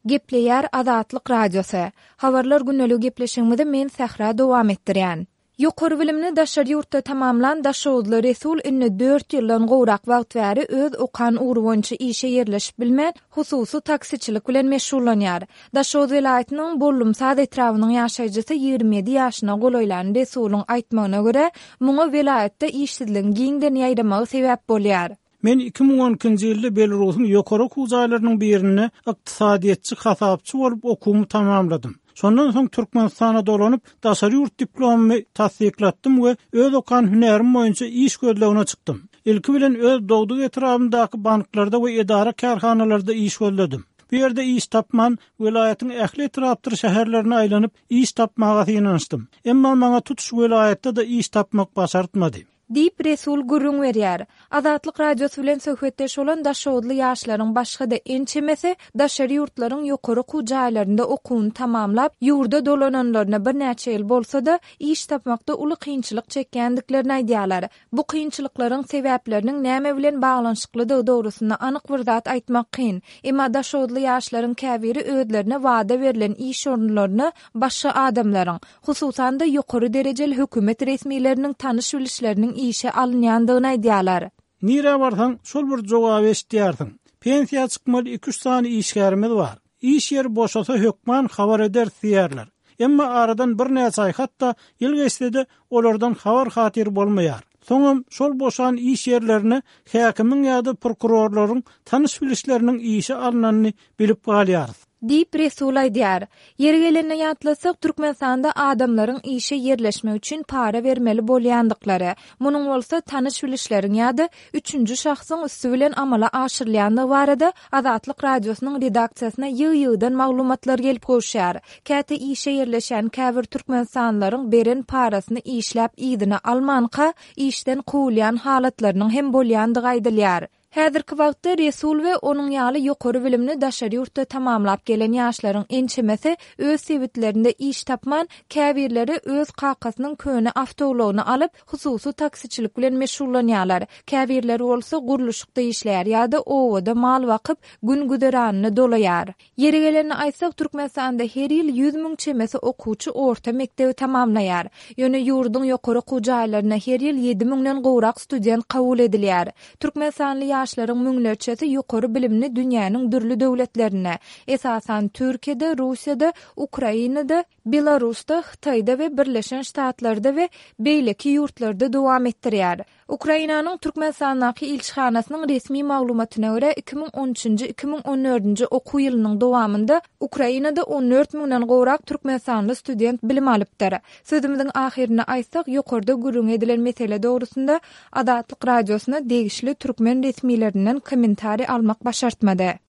Gepleýär Azatlyk radiosu. Habarlar günnelik gepleşigimizde men Sahra dowam etdirýän. Ýokary bilimni daşary ýurtda tamamlan daşawdly Resul inni 4 ýyldan gowrak wagt bäri öz okan ugrunça işe ýerleşip bilmän hususy taksiçilik bilen meşgullanýar. Daşawd welaýatynyň Bollumsaz etrawynyň ýaşaýjysy 27 ýaşyna golaýlan Resulyň aýtmagyna görä, muňa welaýatda işsizligiň giňden ýaýramagy sebäp bolýar. Men 2012-nji ýylda Belarusyň ýokary hujaýlarynyň birini ykdysadyýetçi hasapçy bolup okumy tamamladym. Sondan soň Türkmenistana dolanyp daşary ýurt diplomumy tasdiklatdym we öz okan hünerim boýunça iş gözlegine çykdym. Ilki bilen öz dogduk etrafyndaky banklarda we edara karhanalarda iş gözledim. Bu ýerde iş tapman welaýatyň ähli etrapdyr şäherlerine aýlanyp iş tapmaga ýynanşdym. Emma maňa tutuş welaýatda da iş tapmak başartmady. Dip Resul gurrun berýär. Azatlyk radiosu bilen söhbetdeş bolan daşawdly ýaşlaryň başga-da ençemesi daşary ýurtlaryň ýokary hujaýlarynda okuwny tamamlap ýurda dolananlaryna bir näçe ýyl bolsa-da iş tapmakda uly kynçylyk çekýändiklerini aýdýarlar. Bu kynçylyklaryň sebäpleriniň näme bilen baglanşyklydygy dogrusyna anyk bir zat aýtmak kyn. Emma daşawdly ýaşlaryň käbiri özlerine wada berilen iş orunlaryny başga adamlaryň, hususan da ýokary derejeli hökümet resmiýetleriniň tanyş bilişleriniň işe alınyandygyny aýdýarlar. Nire barsaň şol bir jogap eşitýärsiň. Pensiýa çykmaly 2-3 sany işgärimiz bar. İş ýeri boşasa hökman habar eder diýerler. Emma aradan bir näçe aý hatda ýyl geçdi olardan habar hatyr bolmaýar. Soňam şol boşan iş ýerlerine häkimiň ýa-da prokurorlaryň tanyş bilişleriniň işe alynanyny bilip galýarys. Dip Resul aýdýar. Ýeri gelende ýatlasak Türkmenistanda adamlaryň işe ýerleşmek üçin para bermeli bolýandyklary, munyň bolsa tanyş bilişleriň ýa-da üçünji şahsyň üstü bilen amala aşyrylýandygy barada Azatlyk radiosynyň redaksiýasyna ýygy-ýygydan maglumatlar gelip goşýar. Käte işe ýerleşen käbir türkmenistanlaryň beren parasyny işläp ýygyna almanka işden kuwulýan halatlarynyň hem bolýandygy aýdylýar. Häzirki wagtda Resul we onuň ýaly ýokary bilimni daşary ýurtda tamamlap gelen ýaşlaryň ençemesi öz sebitlerinde iş tapman, käbirleri öz qaqasynyň köne awtoglawyny alyp hususy taksiçilik bilen meşgullanýarlar. Käbirleri bolsa guruluşykda işleýär ýa-da owada mal wakyp gün güderanyny dolaýar. Ýeri gelende aýtsak Türkmenistanda her ýyl 100 000 çemesi okuwçy orta mektebi tamamlaýar. Ýöne ýurduň ýokary hujaýlaryna her ýyl 7 000-den gowrak student kabul edilýär. Türkmenistanly ýaşlaryň müňlerçesi ýokary bilimni dünýäniň dürli döwletlerine, esasan Türkiýede, Russiýada, Ukrainada, Belarusda, Hytaýda we Birleşen Ştatlarda we beýleki ýurtlarda dowam etdirýär. Ukrainanyň Türkmenistanaky ilçihanasynyň resmi maglumatyna görä 2013-2014-nji okuw ýylynyň dowamında Ukrainada 14 000-den gowrak türkmenistanly student bilim alypdyr. Sözümiziň ahirine aýtsak, ýokarda gurrun edilen mesele dogrusynda Azatlyk radiosyna degişli türkmen resmiýetlerinden kommentari almak başartmady.